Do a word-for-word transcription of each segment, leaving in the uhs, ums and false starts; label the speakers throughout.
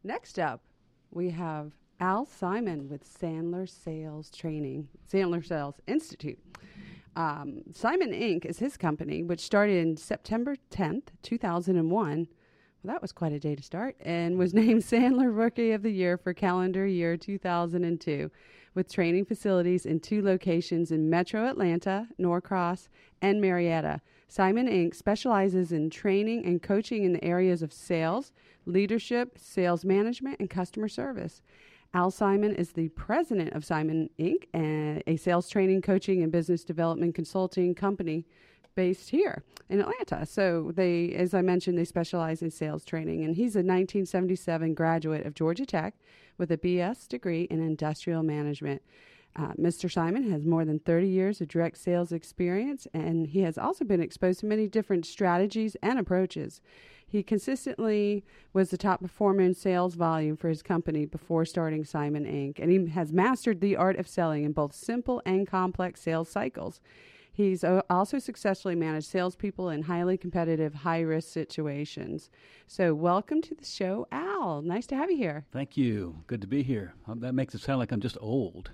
Speaker 1: Next up, we have Al Simon with Sandler Sales Training, Sandler Sales Institute. Um, Simon Incorporated is his company, which started in September tenth, two thousand one. Well, that was quite a day to start, and was named Sandler Rookie of the Year for calendar year two thousand two, with training facilities in two locations in Metro Atlanta, Norcross, and Marietta. Simon Incorporated specializes in training and coaching in the areas of sales, leadership, sales management, and customer service. Al Simon is the president of Simon Incorporated, and a sales training, coaching, and business development consulting company based here in Atlanta. So they, as I mentioned, they specialize in sales training. And he's a nineteen seventy-seven graduate of Georgia Tech with a B S degree in industrial management. Uh, Mister Simon has more than thirty years of direct sales experience, and he has also been exposed to many different strategies and approaches. He consistently was the top performer in sales volume for his company before starting Simon Incorporated, and he has mastered the art of selling in both simple and complex sales cycles. He's uh, also successfully managed salespeople in highly competitive, high-risk situations. So welcome to the show, Al. Nice to have you here.
Speaker 2: Thank you. Good to be here. Um, that makes it sound like I'm just old.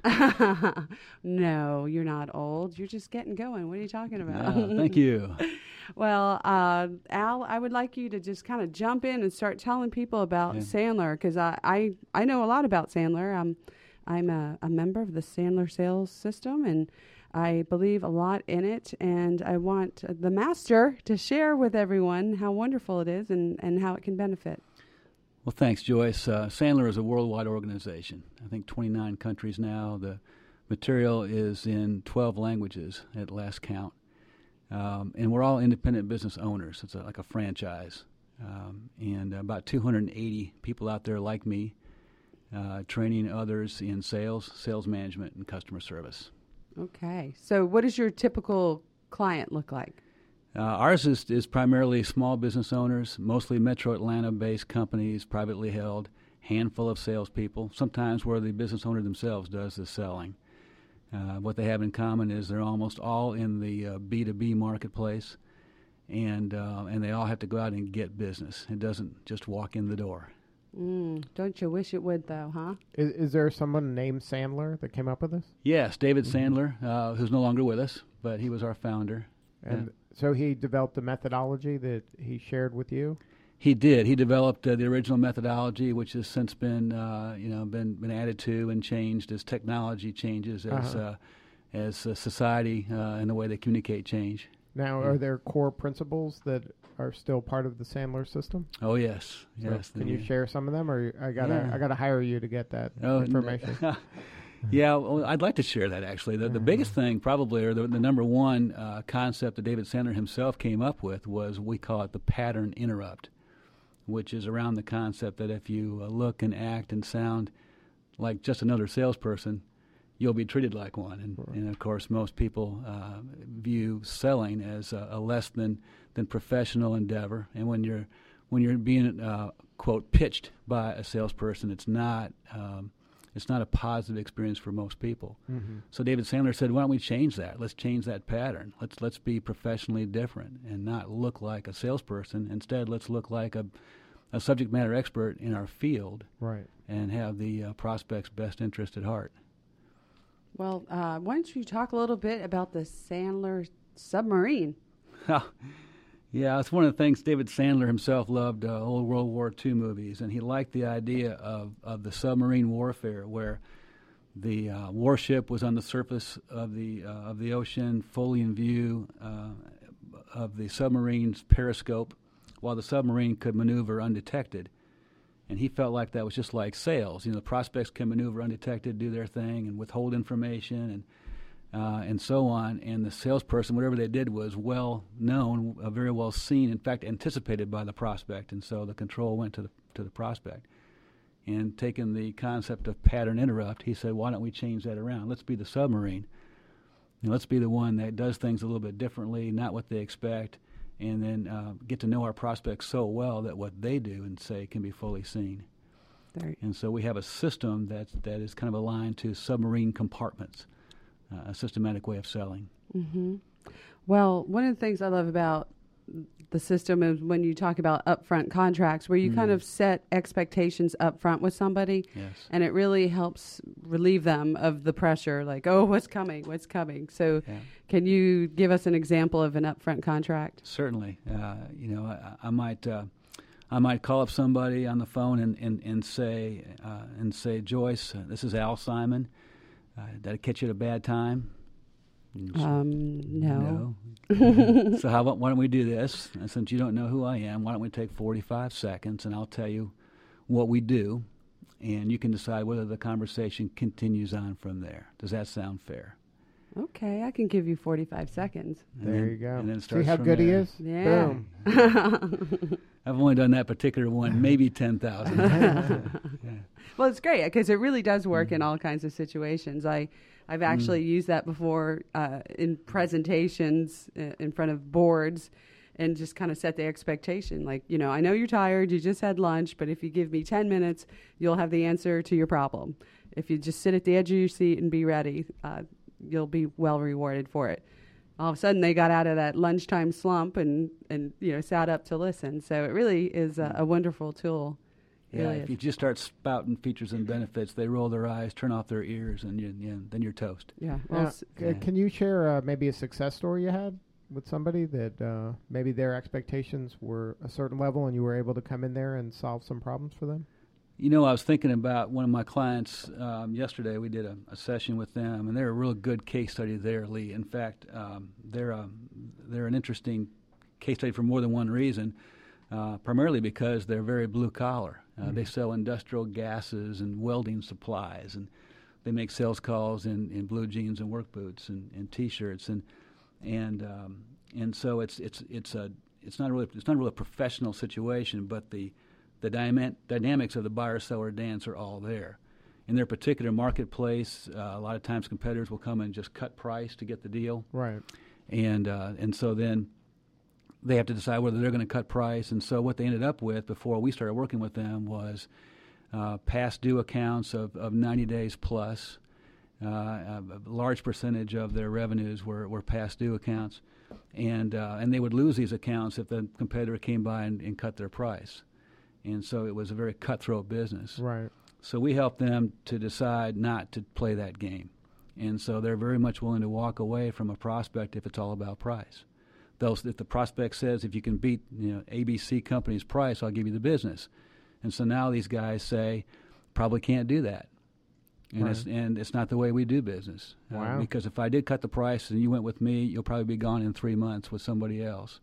Speaker 1: No, you're not old. You're just getting going. What are you talking about?
Speaker 2: Yeah, thank you.
Speaker 1: Well, uh, Al, I would like you to just kind of jump in and start telling people about yeah. Sandler, because I, I, I know a lot about Sandler. I'm, I'm a, a member of the Sandler sales system, and I believe a lot in it, and I want the master to share with everyone how wonderful it is and, and how it can benefit.
Speaker 2: Well, thanks, Joyce. Uh, Sandler is a worldwide organization. I think twenty-nine countries now. The material is in twelve languages at last count. Um, and we're all independent business owners. It's a, like a franchise. Um, and about two hundred eighty people out there like me, uh, training others in sales, sales management, and customer service.
Speaker 1: Okay. So what does your typical client look like?
Speaker 2: Uh, ours is, is primarily small business owners, mostly Metro Atlanta-based companies, privately held, handful of salespeople, sometimes where the business owner themselves does the selling. Uh, what they have in common is they're almost all in the uh, B two B marketplace, and uh, and they all have to go out and get business. It doesn't just walk in the door.
Speaker 1: Mm, don't you wish it would, though, huh?
Speaker 3: Is, is there someone named Sandler that came up with this?
Speaker 2: Yes, David mm-hmm. Sandler, uh, who's no longer with us, but he was our founder.
Speaker 3: And
Speaker 2: uh,
Speaker 3: so he developed the methodology that he shared with you?
Speaker 2: He did. He developed uh, the original methodology, which has since been, uh, you know, been been added to and changed as technology changes, as uh-huh. uh, as uh, society uh, and the way they communicate change.
Speaker 3: Now, yeah. Are there core principles that are still part of the Sandler system?
Speaker 2: Oh yes,
Speaker 3: so
Speaker 2: yes.
Speaker 3: Can you share some of them, or I gotta yeah. I gotta hire you to get that
Speaker 2: oh,
Speaker 3: information?
Speaker 2: No. Yeah, well, I'd like to share that actually. The, the biggest thing probably, or the, the number one uh, concept that David Sandler himself came up with was, we call it the pattern interrupt, which is around the concept that if you uh, look and act and sound like just another salesperson, you'll be treated like one. And, right. and of course, most people uh, view selling as a, a less than, than professional endeavor. And when you're when you're being uh, quote pitched by a salesperson, it's not um, it's not a positive experience for most people. Mm-hmm. So David Sandler said, "Why don't we change that? Let's change that pattern. Let's let's be professionally different and not look like a salesperson. Instead, let's look like a a subject matter expert in our field,
Speaker 3: right? And
Speaker 2: have the uh, prospect's best interest at heart."
Speaker 1: Well, uh, why don't you talk a little bit about the Sandler submarine?
Speaker 2: Yeah, it's one of the things David Sandler himself loved, uh, old World War Two movies, and he liked the idea of, of the submarine warfare, where the uh, warship was on the surface of the uh, of the ocean, fully in view uh, of the submarine's periscope, while the submarine could maneuver undetected. And he felt like that was just like sales. You know, the prospects can maneuver undetected, do their thing, and withhold information, and uh, and so on. And the salesperson, whatever they did, was well known, uh, very well seen, in fact, anticipated by the prospect. And so the control went to the to the prospect. And taking the concept of pattern interrupt, he said, why don't we change that around? Let's be the submarine. And let's be the one that does things a little bit differently, not what they expect, and then uh, get to know our prospects so well that what they do and say can be fully seen.
Speaker 1: There.
Speaker 2: And so we have a system that that is kind of aligned to submarine compartments, uh, a systematic way of selling.
Speaker 1: Mm-hmm. Well, one of the things I love about the system is when you talk about upfront contracts, where you
Speaker 2: Mm.
Speaker 1: kind of set expectations upfront with somebody,
Speaker 2: Yes.
Speaker 1: and it really helps relieve them of the pressure. Like, oh, what's coming? What's coming? So,
Speaker 2: Yeah.
Speaker 1: can you give us an example of an upfront contract?
Speaker 2: Certainly. Uh, you know, I, I might uh, I might call up somebody on the phone and and and say uh, and say, Joyce, uh, this is Al Simon. Uh, did I catch you at a bad time? And she-
Speaker 1: Um, no.
Speaker 2: No. So how about why don't we do this? And since you don't know who I am, why don't we take forty-five seconds and I'll tell you what we do, and you can decide whether the conversation continues on from there. Does that sound fair?
Speaker 1: Okay, I can give you forty-five seconds.
Speaker 2: And
Speaker 3: There
Speaker 2: then-
Speaker 3: you go.
Speaker 2: And then it
Speaker 3: See
Speaker 2: starts
Speaker 3: how
Speaker 2: from
Speaker 3: good he
Speaker 2: there.
Speaker 3: is?
Speaker 1: Yeah.
Speaker 3: Boom.
Speaker 2: I've only done that particular one, maybe ten thousand. Yeah.
Speaker 1: Well, it's great because it really does work
Speaker 2: Mm-hmm.
Speaker 1: in all kinds of situations. I, I've
Speaker 2: Mm.
Speaker 1: actually used that before uh, in presentations uh, in front of boards, and just kind of set the expectation. Like, you know, I know you're tired, you just had lunch, but if you give me ten minutes, you'll have the answer to your problem. If you just sit at the edge of your seat and be ready, uh, you'll be well rewarded for it. All of a sudden, they got out of that lunchtime slump and, and you know, sat up to listen. So it really is a, a wonderful tool.
Speaker 2: Yeah,
Speaker 1: Really
Speaker 2: if
Speaker 1: is.
Speaker 2: you just start spouting features and benefits, they roll their eyes, turn off their ears, and you, you, then you're toast.
Speaker 1: Yeah. Well,
Speaker 3: Now,
Speaker 1: s-
Speaker 3: c-
Speaker 2: Yeah.
Speaker 3: Can you share uh, maybe a success story you had with somebody that uh, maybe their expectations were a certain level and you were able to come in there and solve some problems for them?
Speaker 2: You know, I was thinking about one of my clients um, yesterday. We did a, a session with them, and they're a real good case study there, Lee. In fact, um, they're a, they're an interesting case study for more than one reason. Uh, primarily because they're very blue collar. Uh,
Speaker 3: Mhm.
Speaker 2: They sell industrial gases and welding supplies, and they make sales calls in, in blue jeans and work boots and, and T-shirts, and and um, and so it's it's it's a it's not really it's not really a professional situation, but the the dyma- dynamics of the buyer seller dance are all there. In their particular marketplace, uh, a lot of times competitors will come and just cut price to get the deal,
Speaker 3: Right.
Speaker 2: and uh, and so then they have to decide whether they're going to cut price. And so what they ended up with before we started working with them was uh, past due accounts of, of ninety days plus. Uh, a a large percentage of their revenues were, were past due accounts, and uh, and they would lose these accounts if the competitor came by and, and cut their price. And so it was a very cutthroat business.
Speaker 3: Right.
Speaker 2: So we helped them to decide not to play that game. And so they're very much willing to walk away from a prospect if it's all about price. Those, if the prospect says, if you can beat you know, A B C company's price, I'll give you the business. And so now these guys say, probably can't do that. And, it's,
Speaker 3: Right.
Speaker 2: and it's not the way we do business. Uh,
Speaker 3: Wow.
Speaker 2: because if I did cut the price and you went with me, you'll probably be gone in three months with somebody else.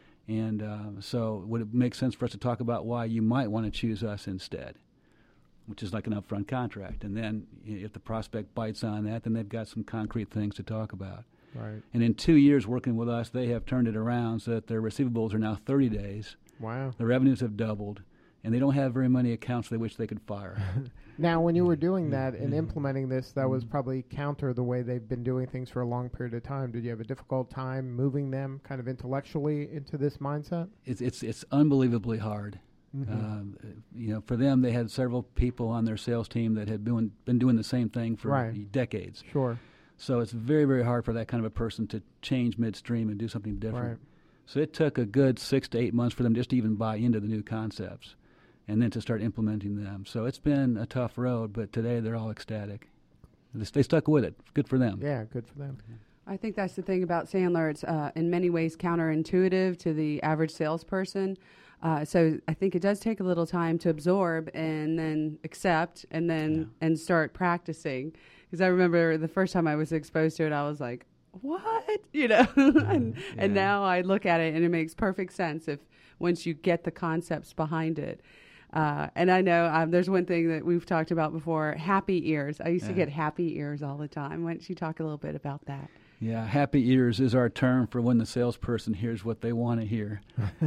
Speaker 2: And uh, so would it make sense for us to talk about why you might want to choose us instead, which is like an upfront contract. And then if the prospect bites on that, then they've got some concrete things to talk about.
Speaker 3: Right.
Speaker 2: And in two years working with us, they have turned it around so that their receivables are now thirty days.
Speaker 3: Wow.
Speaker 2: The revenues have doubled, and they don't have very many accounts they wish they could fire.
Speaker 3: Now, when you were doing that and
Speaker 2: Mhm.
Speaker 3: implementing this, that was
Speaker 2: Mhm.
Speaker 3: probably counter the way they've been doing things for a long period of time. Did you have a difficult time moving them kind of intellectually into this mindset?
Speaker 2: It's it's it's unbelievably hard.
Speaker 3: Mhm.
Speaker 2: Um, you know, for them, they had several people on their sales team that had been been doing the same thing for
Speaker 3: Right.
Speaker 2: decades.
Speaker 3: Sure.
Speaker 2: So it's very, very hard for that kind of a person to change midstream and do something different.
Speaker 3: Right.
Speaker 2: So it took a good six to eight months for them just to even buy into the new concepts and then to start implementing them. So it's been a tough road, but today they're all ecstatic. They, they stuck with it. Good for them.
Speaker 3: Yeah, good for them.
Speaker 1: I think that's the thing about Sandler. It's uh, in many ways counterintuitive to the average salesperson. Uh, so I think it does take a little time to absorb and then accept and then
Speaker 2: Yeah.
Speaker 1: and start practicing. Because I remember the first time I was exposed to it, I was like, "What?" You know. and, and
Speaker 2: Yeah.
Speaker 1: now I look at it and it makes perfect sense if once you get the concepts behind it. Uh, and I know um, there's one thing that we've talked about before: happy ears. I used to
Speaker 2: Yeah.
Speaker 1: get happy ears all the time. Why don't you talk a little bit about that?
Speaker 2: Yeah, happy ears is our term for when the salesperson hears what they want to hear.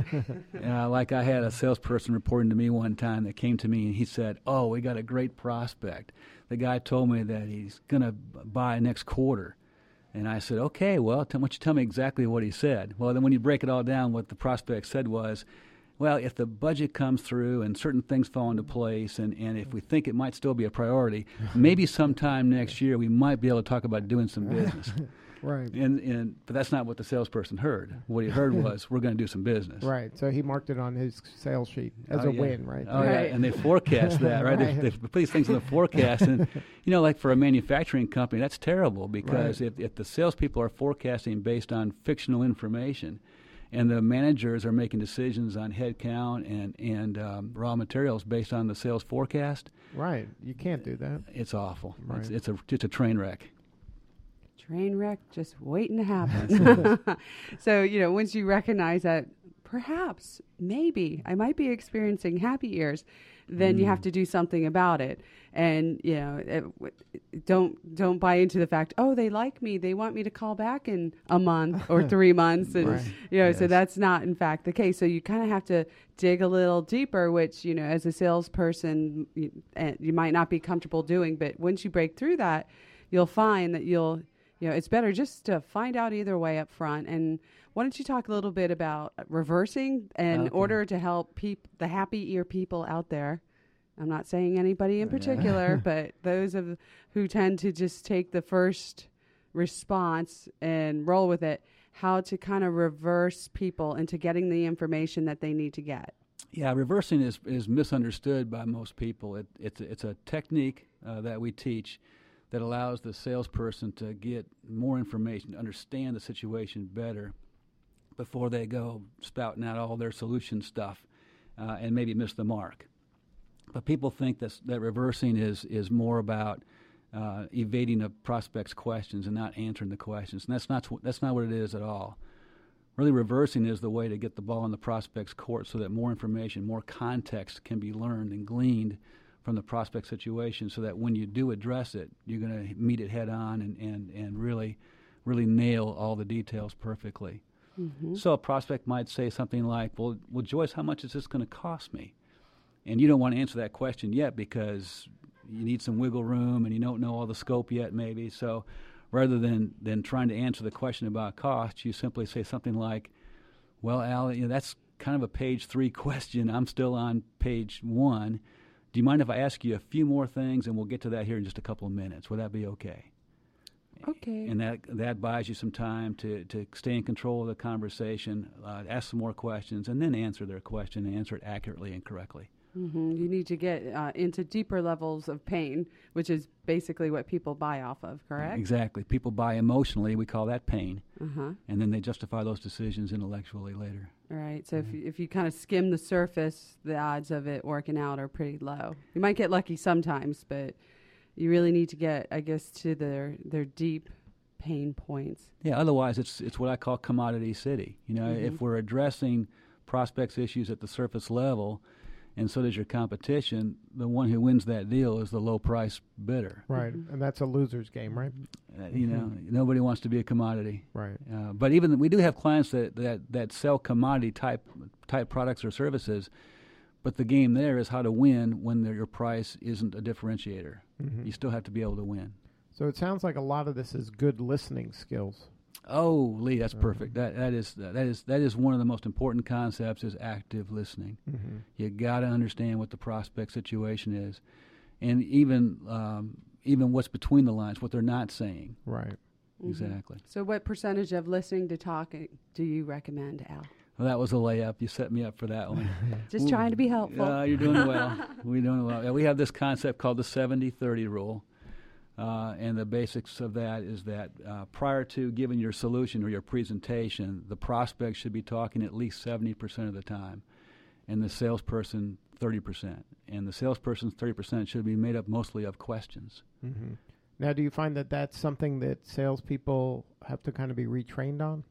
Speaker 2: uh, like I had a salesperson reporting to me one time that came to me and he said, "Oh, we got a great prospect. The guy told me that he's going to buy next quarter." And I said, "Okay, well, tell, why don't you tell me exactly what he said?" Well, then when you break it all down, what the prospect said was, well, if the budget comes through and certain things fall into place, and, and if we think it might still be a priority, maybe sometime next year we might be able to talk about doing some business.
Speaker 3: Right.
Speaker 2: And and but that's not what the salesperson heard. What he heard was, we're going to do some business.
Speaker 3: Right. So he marked it on his sales sheet as
Speaker 2: Oh,
Speaker 3: a
Speaker 2: yeah.
Speaker 3: win, right?
Speaker 2: Oh,
Speaker 1: Right.
Speaker 2: yeah. And they forecast that, right?
Speaker 3: Right.
Speaker 2: They, they put these things in the forecast. And, you know, like for a manufacturing company, that's terrible because
Speaker 3: Right.
Speaker 2: if, if the salespeople are forecasting based on fictional information and the managers are making decisions on head count and, and um, raw materials based on the sales forecast,
Speaker 3: Right. You can't do that.
Speaker 2: it's awful.
Speaker 3: Right.
Speaker 2: It's, it's, a, it's a train wreck.
Speaker 1: Train wreck just waiting to happen. So, you know, once you recognize that perhaps, maybe I might be experiencing happy ears, then you have to do something about it. And, you know, it, it, don't don't buy into the fact, oh, they like me. They want me to call back in a month or three months. And,
Speaker 3: Right.
Speaker 1: you know, so
Speaker 2: Yes.
Speaker 1: that's not, in fact, the case. So you kind of have to dig a little deeper, which, you know, as a salesperson, you, uh, you might not be comfortable doing. But once you break through that, you'll find that you'll, you know, it's better just to find out either way up front. And why don't you talk a little bit about reversing in
Speaker 2: Okay.
Speaker 1: order to help peop- the happy ear people out there? I'm not saying anybody in particular, but those of who tend to just take the first response and roll with it, how to kind of reverse people into getting the information that they need to get.
Speaker 2: Yeah, reversing is, is misunderstood by most people. It, it's, a- it's a technique uh, that we teach that allows the salesperson to get more information, to understand the situation better before they go spouting out all their solution stuff uh, and maybe miss the mark. But people think that's, that reversing is, is more about uh, evading a prospect's questions and not answering the questions. And that's not, that's not what it is at all. Really, reversing is the way to get the ball in the prospect's court so that more information, more context can be learned and gleaned from the prospect situation so that when you do address it, you're going to meet it head on and, and, and really, really nail all the details perfectly.
Speaker 1: Mm-hmm.
Speaker 2: So a prospect might say something like, well, well, Joyce, how much is this going to cost me? And you don't want to answer that question yet because you need some wiggle room and you don't know all the scope yet maybe. So rather than, than trying to answer the question about cost, you simply say something like, well, Al, you know, that's kind of a page three question. I'm still on page one. Do you mind if I ask you a few more things, and we'll get to that here in just a couple of minutes? Would that be okay?
Speaker 1: Okay.
Speaker 2: And that that buys you some time to, to stay in control of the conversation, uh, ask some more questions, and then answer their question and answer it accurately and correctly.
Speaker 1: Mm-hmm. You need to get uh, into deeper levels of pain, which is basically what people buy off of, correct?
Speaker 2: Exactly. People buy emotionally. We call that pain.
Speaker 1: Uh-huh.
Speaker 2: And then they justify those decisions intellectually later.
Speaker 1: Right. So if you, if you kind of skim the surface, the odds of it working out are pretty low. You might get lucky sometimes, but you really need to get, I guess, to their their deep pain points.
Speaker 2: Yeah, otherwise it's it's what I call commodity city. You know,
Speaker 1: Mhm.
Speaker 2: if we're addressing prospects' issues at the surface level, and so does your competition, the one who wins that deal is the low-price bidder.
Speaker 3: Right.
Speaker 1: Mhm.
Speaker 3: And that's a loser's game, right?
Speaker 2: Uh, you know, nobody wants to be a commodity.
Speaker 3: Right.
Speaker 2: Uh, but even we do have clients that, that, that sell commodity type type products or services, but the game there is how to win when the, your price isn't a differentiator.
Speaker 3: Mhm.
Speaker 2: You still have to be able to win.
Speaker 3: So it sounds like a lot of this is good listening skills.
Speaker 2: Oh, Lee, that's
Speaker 3: Uh-huh.
Speaker 2: perfect. That that is that is that is one of the most important concepts is active listening.
Speaker 3: Mm-hmm.
Speaker 2: You got to understand what the prospect situation is, and even um, even what's between the lines, what they're not saying.
Speaker 3: Right.
Speaker 1: Mhm.
Speaker 2: Exactly.
Speaker 1: So what percentage of listening to talking do you recommend, Al?
Speaker 2: Well, that was a layup. You set me up for that one.
Speaker 1: Just trying to be helpful.
Speaker 2: Uh, you're doing well. We're doing well. Yeah, we have this concept called the seventy thirty rule. Uh, and the basics of that is that uh, prior to giving your solution or your presentation, the prospect should be talking at least seventy percent of the time, and the salesperson thirty percent. And the salesperson's thirty percent should be made up mostly of questions.
Speaker 3: Mm-hmm. Now, do you find that that's something that salespeople have to kind of be retrained on?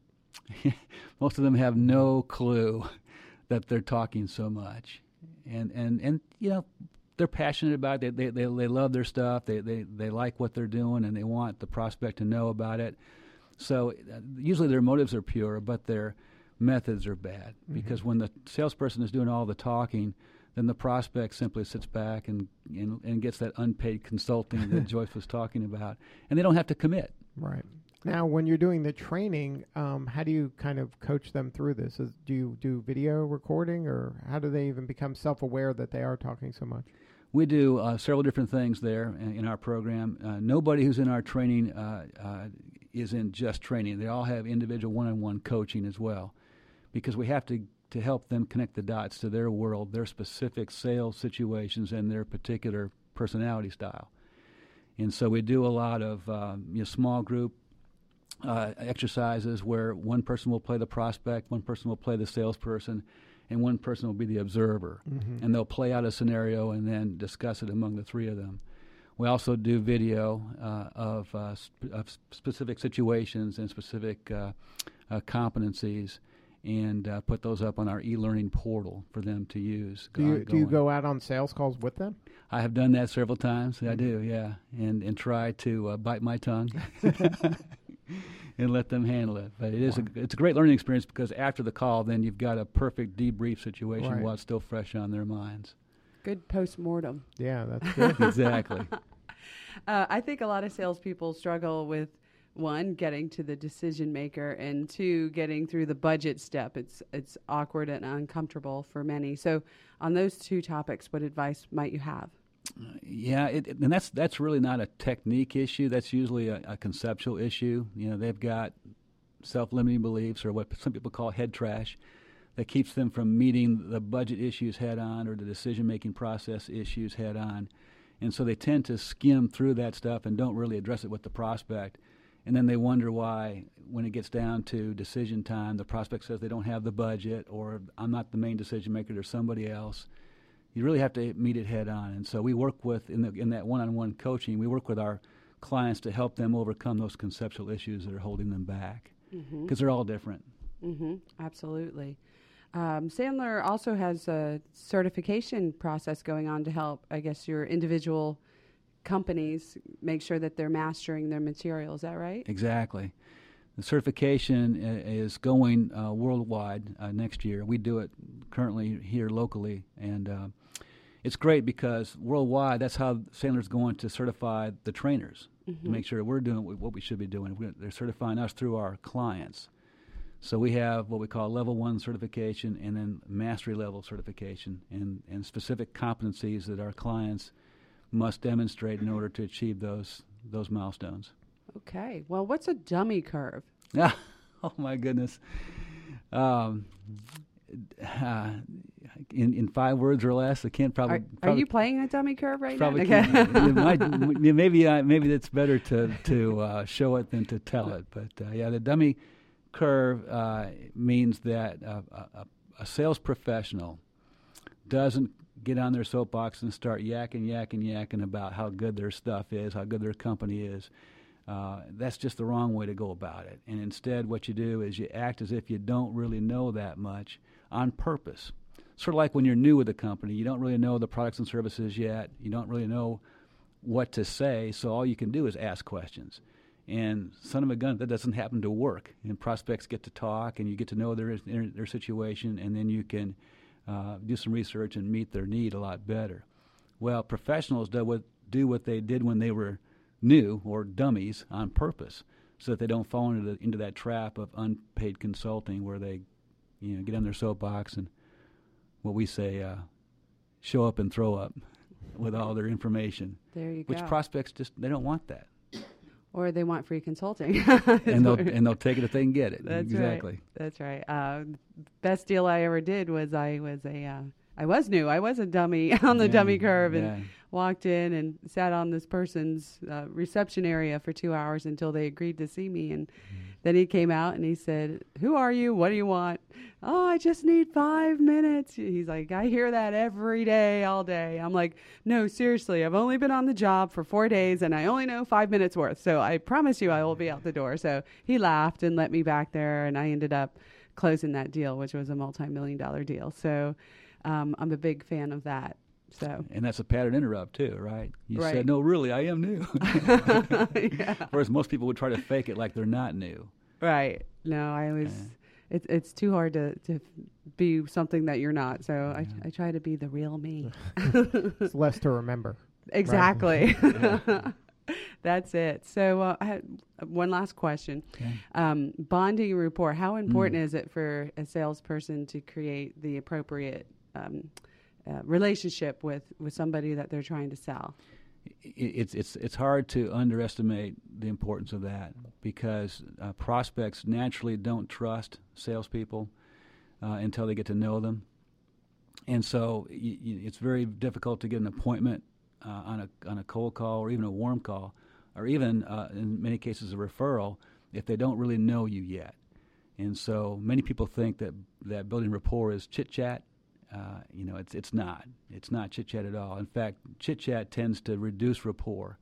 Speaker 2: Most of them have no clue that they're talking so much. And, and, and you know, they're passionate about it. They, they, they love their stuff. They, they, they like what they're doing, and they want the prospect to know about it. So uh, usually their motives are pure, but their methods are bad.
Speaker 3: Mhm.
Speaker 2: Because when the salesperson is doing all the talking, then the prospect simply sits back and, and, and gets that unpaid consulting that Joyce was talking about. And they don't have to commit.
Speaker 3: Right. Now, when you're doing the training, um, how do you kind of coach them through this? Is, do you do video recording, or how do they even become self-aware that they are talking so much?
Speaker 2: We do uh, several different things there in, in our program. Uh, nobody who's in our training uh, uh, isn't just training. They all have individual one-on-one coaching as well, because we have to, to help them connect the dots to their world, their specific sales situations, and their particular personality style. And so we do a lot of um, you know, small group uh, exercises where one person will play the prospect, one person will play the salesperson, and one person will be the observer. Mm-hmm. And they'll play out a scenario and then discuss it among the three of them. We also do video uh, of, uh, sp- of specific situations and specific uh, uh, competencies, and uh, put those up on our e-learning portal for them to use.
Speaker 3: Do you, do you go out on sales calls with them?
Speaker 2: I have done that several times. I do, yeah, and and try to uh, bite my tongue and let them handle it. But it is wow. a, it's a great learning experience, because after the call, then you've got a perfect debrief situation right. while it's still fresh on their minds.
Speaker 1: Good post-mortem.
Speaker 3: Yeah, that's good.
Speaker 2: Exactly.
Speaker 1: Uh, I think a lot of salespeople struggle with, one, getting to the decision maker, and two, getting through the budget step. It's it's awkward and uncomfortable for many. So on those two topics, what advice might you have?
Speaker 2: Uh, yeah, it, it, and that's that's really not a technique issue. That's usually a, a conceptual issue. You know, they've got self-limiting beliefs, or what some people call head trash, that keeps them from meeting the budget issues head on, or the decision-making process issues head on. And so they tend to skim through that stuff and don't really address it with the prospect. And then they wonder why, when it gets down to decision time, the prospect says they don't have the budget, or I'm not the main decision maker, there's somebody else. You really have to meet it head on. And so we work with, in, the, in that one-on-one coaching, we work with our clients to help them overcome those conceptual issues that are holding them back, because mm-hmm. they're all different.
Speaker 1: Mm-hmm. Absolutely. Um, Sandler also has a certification process going on to help, I guess, your individual companies make sure that they're mastering their material. Is that right?
Speaker 2: Exactly. The certification uh, is going uh, worldwide uh, next year. We do it currently here locally, and uh, it's great because worldwide, that's how Sandler's going to certify the trainers, mm-hmm. to make sure we're doing what we should be doing. We're, they're certifying us through our clients. So we have what we call level one certification, and then mastery level certification, and, and specific competencies that our clients must demonstrate in order to achieve those those milestones.
Speaker 1: Okay. Well, what's a dummy curve?
Speaker 2: Oh my goodness. Um, uh, in in five words or less, I can't probably.
Speaker 1: Are,
Speaker 2: probably
Speaker 1: are you playing a dummy curve right
Speaker 2: probably
Speaker 1: now? Okay.
Speaker 2: might, maybe uh, maybe it's better to to uh, show it than to tell it. But uh, yeah, the dummy curve uh, means that uh, a, a sales professional doesn't get on their soapbox and start yakking, yakking, yakking about how good their stuff is, how good their company is. Uh, that's just the wrong way to go about it. And instead, what you do is you act as if you don't really know that much on purpose. Sort of like when you're new with a company, you don't really know the products and services yet. You don't really know what to say, so all you can do is ask questions. And son of a gun, that doesn't happen to work. And prospects get to talk, and you get to know their their, their situation, and then you can uh, do some research and meet their need a lot better. Well, professionals do what do what they did when they were new, or dummies, on purpose, so that they don't fall into the, into that trap of unpaid consulting, where they, you know, get on their soapbox and what we say, uh, show up and throw up with all their information.
Speaker 1: There you
Speaker 2: which
Speaker 1: go. Which
Speaker 2: prospects just they don't want that.
Speaker 1: Or they want free consulting.
Speaker 2: and they'll and they'll take it if they can get it.
Speaker 1: That's
Speaker 2: exactly.
Speaker 1: Right. That's right. Uh, best deal I ever did was I was a uh, I was new. I was a dummy on the
Speaker 2: yeah,
Speaker 1: dummy curve, and
Speaker 2: yeah.
Speaker 1: walked in and sat on this person's uh, reception area for two hours until they agreed to see me. And mm. then he came out and he said, "Who are you? What do you want?" "Oh, I just need five minutes. He's like, "I hear that every day, all day." I'm like, "No, seriously, I've only been on the job for four days and I only know five minutes worth. So I promise you I will be out the door." So he laughed and let me back there, and I ended up closing that deal, which was a multi-million dollar deal. So um, I'm a big fan of that. So.
Speaker 2: And that's a pattern interrupt too, right? You
Speaker 1: right.
Speaker 2: said, "No, really, I am new."
Speaker 1: Yeah.
Speaker 2: Whereas most people would try to fake it like they're not new.
Speaker 1: Right. No, I always, uh, it's it's too hard to, to be something that you're not. So yeah. I I try to be the real me.
Speaker 3: It's less to remember.
Speaker 1: Exactly.
Speaker 2: Yeah.
Speaker 1: That's it. So uh, I had one last question.
Speaker 2: Okay.
Speaker 1: Um, bonding rapport. How important
Speaker 2: mm.
Speaker 1: is it for a salesperson to create the appropriate um, uh, relationship with, with somebody that they're trying to sell?
Speaker 2: it's it's it's hard to underestimate the importance of that, because uh, prospects naturally don't trust salespeople uh, until they get to know them, and so y- y- it's very difficult to get an appointment uh, on a on a cold call or even a warm call, or even uh, in many cases a referral, if they don't really know you yet. And so many people think that that building rapport is chit chat. Uh, you know, it's it's not. It's not chit-chat at all. In fact, chit-chat tends to reduce rapport.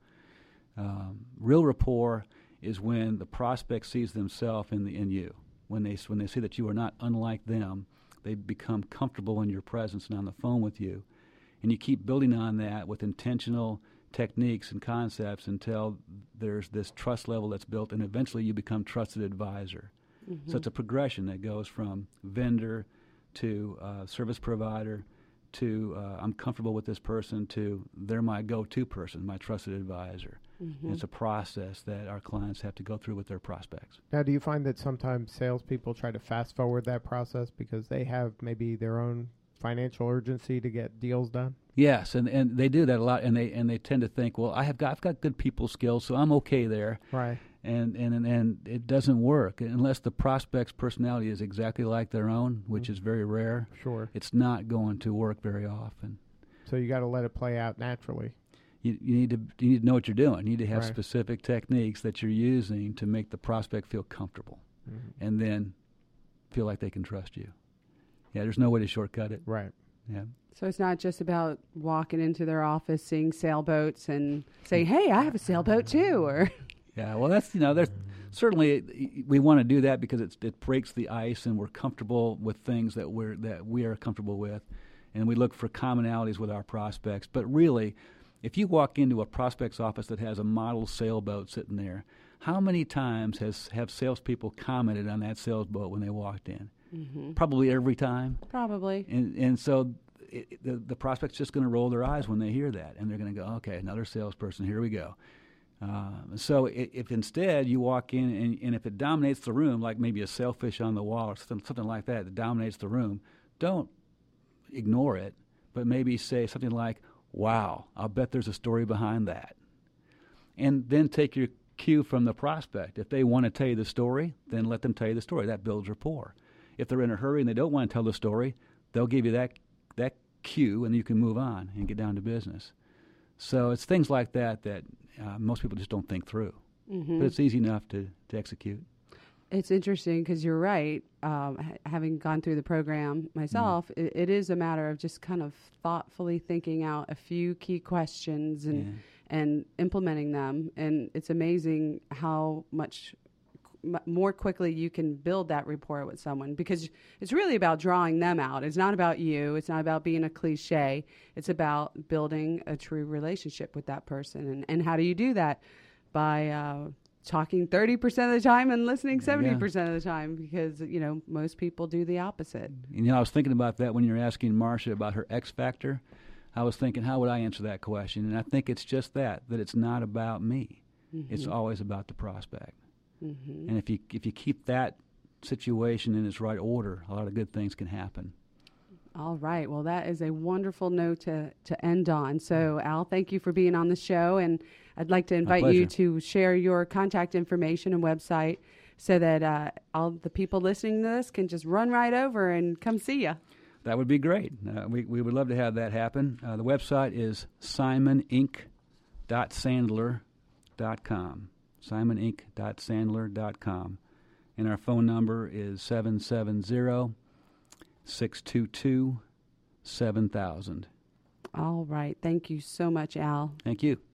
Speaker 2: Um, real rapport is when the prospect sees themselves in the in you. When they when they see that you are not unlike them, they become comfortable in your presence and on the phone with you. And you keep building on that with intentional techniques and concepts until there's this trust level that's built, and eventually you become trusted advisor. Mm-hmm. So it's a progression that goes from vendor to uh, service provider, to uh, I'm comfortable with this person, to they're my go-to person, my trusted advisor. Mm-hmm. It's a process that our clients have to go through with their prospects.
Speaker 3: Now, do you find that sometimes salespeople try to fast forward that process because they have maybe their own financial urgency to get deals done?
Speaker 2: Yes, and, and they do that a lot, and they and they tend to think, well, I have got I've got good people skills, so I'm okay there.
Speaker 3: Right. And
Speaker 2: and and it doesn't work unless the prospect's personality is exactly like their own, which mm-hmm. is very rare.
Speaker 3: Sure.
Speaker 2: It's not going to work very often.
Speaker 3: So you got to let it play out naturally.
Speaker 2: You, you need to you need to know what you're doing. You need to have
Speaker 3: right.
Speaker 2: specific techniques that you're using to make the prospect feel comfortable, mm-hmm. and then feel like they can trust you. Yeah, there's no way to shortcut it.
Speaker 3: Right.
Speaker 2: Yeah.
Speaker 1: So it's not just about walking into their office, seeing sailboats, and saying, "Hey, I have a sailboat too," or.
Speaker 2: Yeah, well, that's, you know, there's certainly we want to do that because it's, it breaks the ice, and we're comfortable with things that we're that we are comfortable with, and we look for commonalities with our prospects. But really, if you walk into a prospect's office that has a model sailboat sitting there, how many times has have salespeople commented on that sailboat when they walked in? Mm-hmm. Probably every time.
Speaker 1: Probably.
Speaker 2: And and so it, the the prospect's just going to roll their eyes when they hear that, and they're going to go, okay, another salesperson, here we go. Uh, so if, if instead you walk in and, and if it dominates the room, like maybe a sailfish on the wall or something, something like that that dominates the room, don't ignore it, but maybe say something like, wow, I'll bet there's a story behind that. And then take your cue from the prospect. If they want to tell you the story, then let them tell you the story. That builds rapport. If they're in a hurry and they don't want to tell the story, they'll give you that that cue, and you can move on and get down to business. So it's things like that that uh, most people just don't think through. Mm-hmm. But it's easy enough to, to execute.
Speaker 1: It's interesting because you're right. Um, ha- having gone through the program myself, mm. it, it is a matter of just kind of thoughtfully thinking out a few key questions and yeah. and implementing them. And it's amazing how much m- more quickly you can build that rapport with someone, because it's really about drawing them out. It's not about you. It's not about being a cliche. It's about building a true relationship with that person. And, and how do you do that? By uh, talking thirty percent of the time and listening seventy percent yeah. of the time, because, you know, most people do the opposite.
Speaker 2: You know, I was thinking about that when you were asking Marcia about her X factor. I was thinking, how would I answer that question? And I think it's just that, that it's not about me. Mm-hmm. It's always about the prospect. Mm-hmm. And if you if you keep that situation in its right order, a lot of good things can happen.
Speaker 1: All right. Well, that is a wonderful note to, to end on. So, Al, thank you for being on the show. And I'd like to invite you to share your contact information and website so that uh, all the people listening to this can just run right over and come see you.
Speaker 2: That would be great. Uh, we, we would love to have that happen. Uh, the website is simon inc dot sandler dot com. simon inc dot sandler dot com. And our phone number is seven seven zero, six two two, seven thousand.
Speaker 1: All right. Thank you so much, Al.
Speaker 2: Thank you.